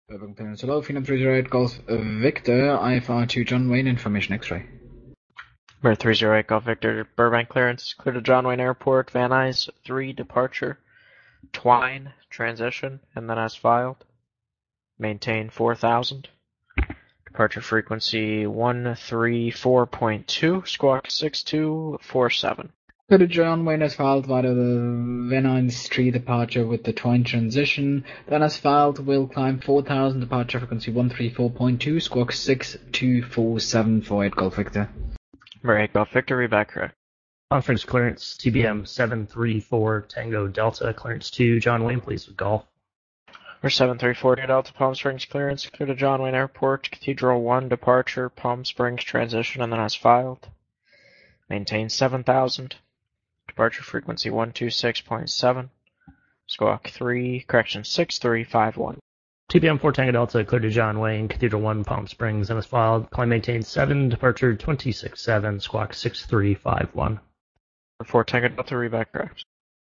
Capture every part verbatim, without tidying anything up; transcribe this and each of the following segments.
Urban clearance hello, Phenom three zero eight Golf Victor, I F R two John Wayne, information X-ray. Number three zero eight Golf Victor, Burbank clearance, clear to John Wayne Airport, Van Nuys three departure, Twine transition, and then as filed. Maintain four thousand. Departure frequency one three four point two, squawk six two four seven. Clear to John Wayne as filed via the Van Nuys three departure with the Twine transition, then as filed will climb four thousand, departure frequency one three four point two, squawk six two four seven for eight Golf Victor. Number eight Golf Victor, read back correct. Conference clearance, T B M seven three four Tango Delta, clearance to John Wayne, please, with golf. Number seven three four Delta, Palm Springs clearance, clear to John Wayne Airport, Cathedral one departure, Palm Springs transition, and then as filed. Maintain seven thousand. Departure frequency one two six point seven, squawk three, correction six three five one. T B M four Tango Delta, clear to John Wayne, Cathedral one, Palm Springs, and as filed. Climb maintain seven, departure two six seven, squawk six three five one. four Tango Delta, read back correct.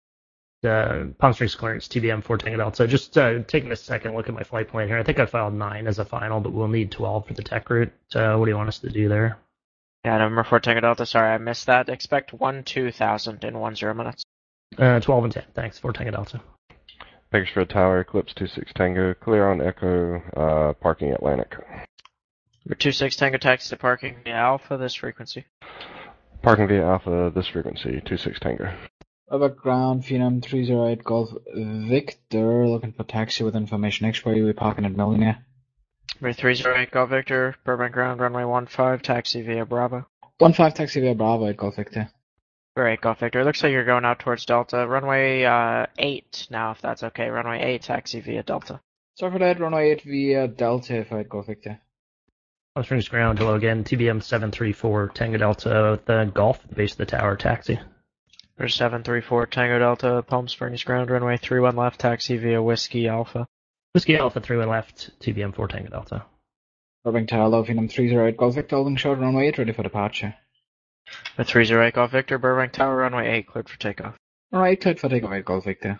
Uh, Palm Springs clearance, T B M four Tango Delta. Just uh, taking a second look at my flight plan here. I think I filed nine as a final, but we'll need twelve for the tech route. So what do you want us to do there? Yeah, number four Tango Delta, sorry I missed that. Expect one two thousand in one zero minutes. Uh, twelve and ten, thanks, four Tango Delta. Bakersfield Tower, Eclipse two six Tango, clear on Echo, uh, parking Atlantic. Number two six Tango taxi to parking via Alpha, this frequency. Parking via Alpha, this frequency, two six Tango. Over ground, Phenom three zero eight Golf Victor, looking for taxi with information X-ray, we're parking at Millionaire. Number three zero eight Golf Victor, Burbank ground, runway one five, taxi via Bravo. one five taxi via Bravo at Golf Victor. Great, Golf Victor. It looks like you're going out towards Delta. Runway uh, eight now, if that's okay. Runway eight, taxi via Delta. Sorry for that, runway eight via Delta for eight Golf Victor. Palm Springs ground, hello again, T B M seven three four Tango Delta with the Golf at the base of the tower, taxi. There's seven three four Tango Delta, Palm Springs ground, runway three one left, taxi via Whiskey Alpha. Whiskey Alpha three one left, T B M four Tango Delta. Burbank Tower, low Phenom three zero eight Golf Victor, holding short, runway eight, ready for departure. The three zero eight Golf Victor, Burbank Tower, runway eight, cleared for takeoff. Alright, cleared for takeoff eight Golf Victor.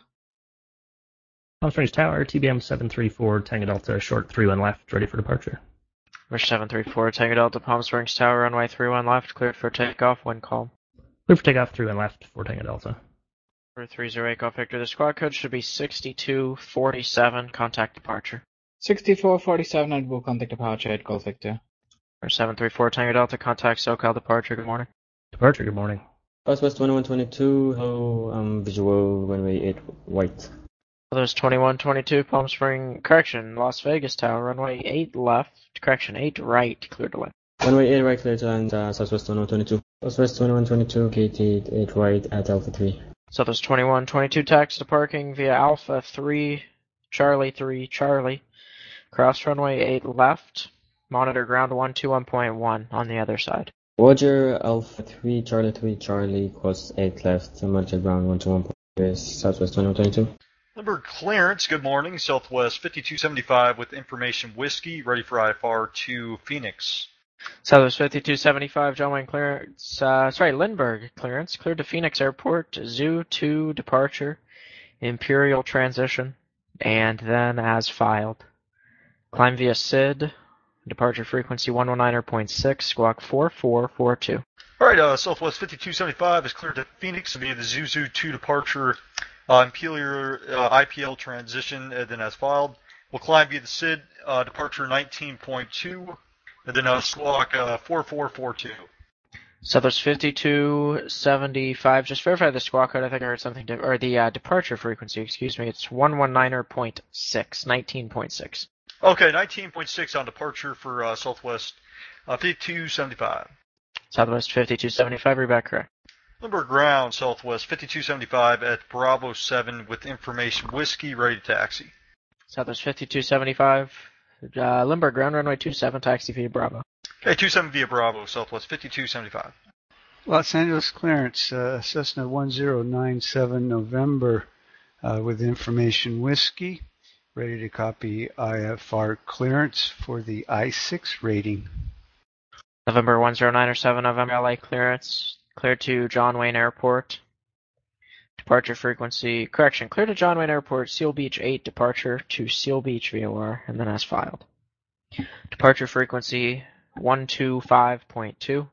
Palm Springs Tower, T B M seven three four Tango Delta, short three one left, ready for departure. Number seven three four Tango Delta, Palm Springs Tower, runway three one left, cleared for takeoff, wind calm. Clear for takeoff, three one left, for Tango Delta. For three zero eight Golf Victor, the squad code should be sixty-two forty-seven, contact departure. sixty-four forty-seven, and we'll contact departure at Golf Victor. Or seven three four Tango Delta, contact SoCal departure, good morning. Departure, good morning. Southwest twenty-one twenty-two, hello, um, visual runway eight white. There's twenty-one twenty-two Palm Spring, correction, Las Vegas Tower, runway eight left, correction, eight right, clear to land. Runway eight right, clear to land, uh, Southwest twenty-one twenty-two. Southwest twenty-one twenty-two, gated eight right at Alpha three. So there's twenty-one twenty-two taxi to parking via Alpha three, Charlie three, Charlie. Cross runway eight left, monitor ground one two one point one on the other side. Roger, Alpha three, Charlie three, Charlie, cross eight left, monitor ground one two one point one, Southwest twenty-one twenty-two. Number clearance, good morning, Southwest fifty-two seventy-five with information Whiskey, ready for I F R to Phoenix. Southwest fifty-two seventy-five, John Wayne clearance, uh, sorry, Lindbergh clearance, cleared to Phoenix Airport, Zoo two departure, Imperial transition, and then as filed. Climb via S I D, departure frequency one one nine point six, squawk four four four two. Alright, uh, Southwest fifty-two seventy-five is cleared to Phoenix via the Zoo Zoo two departure, uh, Imperial uh, I P L transition, and then as filed. We'll climb via the S I D, uh, departure nineteen point two. And then uh, squawk uh, four four four two. So there's fifty-two seventy-five. Just verify the squawk code. I think I heard something, di- or the uh, departure frequency, excuse me. It's one one nine point six, nineteen point six. Okay, nineteen point six on departure for uh, Southwest uh, fifty-two seventy-five. Southwest fifty-two seventy-five, read back correct. Number ground, Southwest fifty-two seventy-five at Bravo seven with information Whiskey, ready to taxi. Southwest fifty-two seventy-five. Uh, Lindbergh ground runway two seven, taxi via Bravo. Okay, two seven via Bravo, Southwest fifty-two seventy-five. Los Angeles clearance, uh, Cessna one zero nine seven November uh, with information Whiskey, ready to copy I F R clearance for the I six rating. November one zero nine seven, November L A clearance, cleared to John Wayne Airport. Departure frequency, correction, clear to John Wayne Airport, Seal Beach eight, departure to Seal Beach V O R, and then as filed. Departure frequency one two five point two,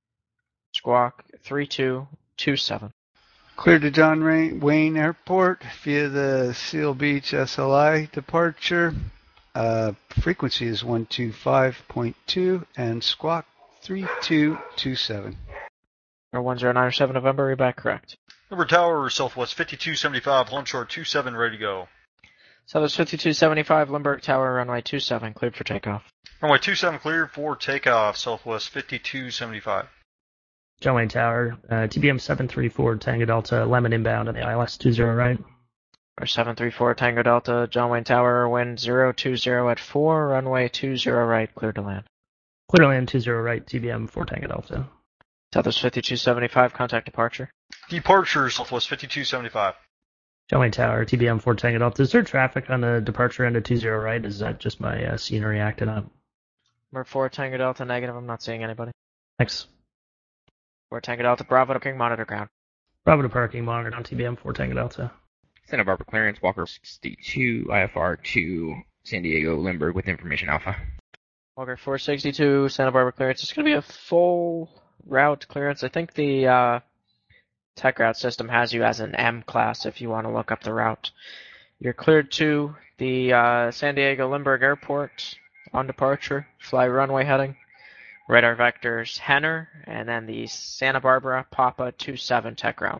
squawk three two two seven. Clear to John Wayne Airport via the Seal Beach S L I departure. Uh, frequency is one two five point two and squawk three two two seven. Or one zero nine seven November, you're back correct. Number Tower, Southwest fifty-two seventy-five, launch chart two seven, ready to go. Southwest fifty-two seventy-five, Limburg Tower, runway two seven, cleared for takeoff. Runway two seven cleared for takeoff, Southwest fifty-two seventy-five. John Wayne Tower, uh, T B M seven three four, Tango Delta, Lemon inbound on the I L S two zero right. Or seven three four, Tango Delta, John Wayne Tower, wind zero two zero at four, runway two zero right, clear to land. Clear to land two zero right, T B M four Tango Delta. Southwest fifty-two seventy-five, contact departure. Departure, Southwest fifty-two seventy-five. John Wayne Tower, T B M four Tango Delta. Is there traffic on the departure end of two zero right? Is that just my uh, scenery acting up? Number four, Tango Delta, negative, I'm not seeing anybody. Thanks. four Tango Delta, Bravo to King, monitor ground. Bravo to parking, monitored on T B M four Tango Delta. Santa Barbara clearance, Walker sixty-two, I F R two, San Diego, Limburg with information alpha. Walker four sixty-two, Santa Barbara clearance. It's going to be a full route clearance. I think the uh, tech route system has you as an M class if you want to look up the route. You're cleared to the uh, San Diego Limburg Airport on departure, fly runway heading, radar vectors Henner, and then the Santa Barbara Papa two seven tech route.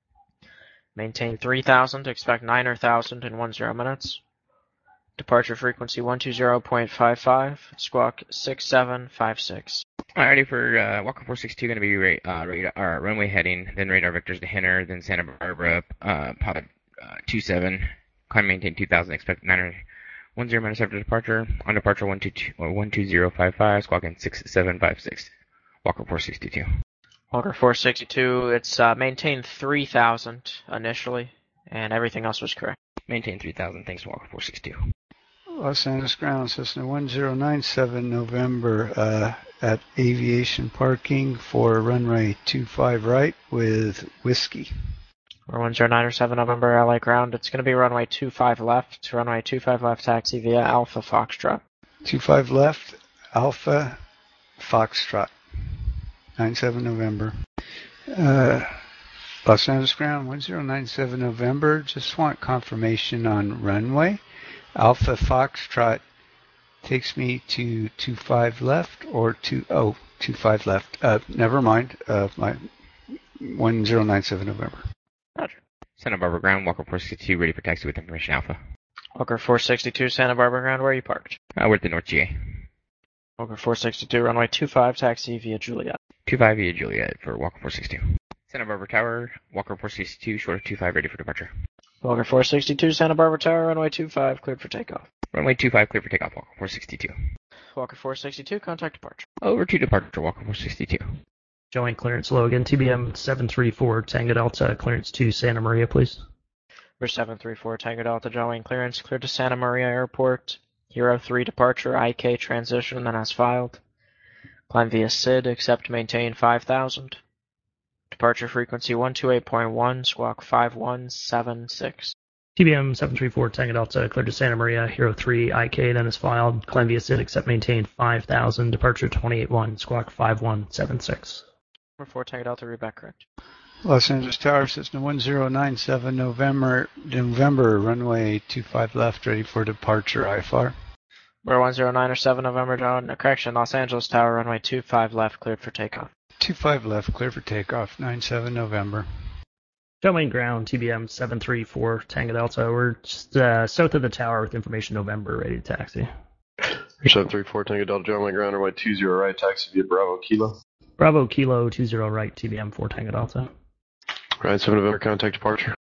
Maintain three thousand, expect nine thousand in ten minutes. Departure frequency one two zero point five five, squawk six seven five six. Alrighty, for uh, Walker four sixty-two, going to be ra- uh, radar, uh, runway heading, then radar vectors to Henner, then Santa Barbara, uh, Papa uh, two seven, climb maintain two thousand, expect nine ten minutes after departure. On departure one two zero five five, squawking six seven five six. Walker four sixty-two. Walker four sixty-two, it's uh, maintained three thousand initially, and everything else was correct. Maintain three thousand, thanks to Walker four sixty-two. Los Angeles Ground, Cessna one zero nine seven, November, uh, at aviation parking for runway two five right with Whiskey. Or one zero nine seven November, L A ground, it's going to be runway two five left, runway two five left taxi via Alpha Foxtrot. two five left, Alpha Foxtrot. nine seven November. Uh, Los Angeles Ground, one zero nine seven November. Just want confirmation on runway. Alpha Foxtrot takes me to two five left or two, oh, two five left. Uh, never mind. Uh, my one zero nine seven November. Roger. Santa Barbara ground, Walker four sixty-two, ready for taxi with information alpha. Walker four sixty-two, Santa Barbara ground, where are you parked? Uh, we're at the North G A. Walker four sixty-two, runway two five, taxi via Juliet. two five via Juliet for Walker four sixty-two. Santa Barbara Tower, Walker four sixty-two, short of two five, ready for departure. Walker four sixty-two, Santa Barbara Tower, runway two five, cleared for takeoff. Runway two five, clear for takeoff, Walker four sixty-two. Walker four sixty-two, contact departure. Over to departure, Walker four sixty-two. Joint clearance Logan, T B M seven three four, Tango Delta, clearance to Santa Maria, please. For seven three four, Tango Delta, John Wayne clearance, cleared to Santa Maria Airport. Hero three departure, I K transition, then as filed. Climb via S I D, accept maintain five thousand. Departure frequency one two eight point one, squawk five one seven six. T B M seven three four, Tango Delta, cleared to Santa Maria, Hero three, I K, then is filed. Climb via S I D, accept maintain five thousand. Departure twenty-eight one, squawk five one seven six. Number four, Tango Delta, read back correct. Los Angeles Tower, Cessna one zero nine seven, November, November, runway two five left, ready for departure, I F R. We're one zero nine seven November, John, uh, correction, Los Angeles Tower, runway two five left, cleared for takeoff. two five left, clear for takeoff, nine seven November. John Wayne ground, T B M seven three four, Tango Delta. We're just uh, south of the tower with information November, ready to taxi. seven three four, Tango Delta, John Wayne ground, runway two zero right, taxi via Bravo Kilo. Bravo Kilo two zero right, T B M four Tango Delta. Right, seven November, contact departure.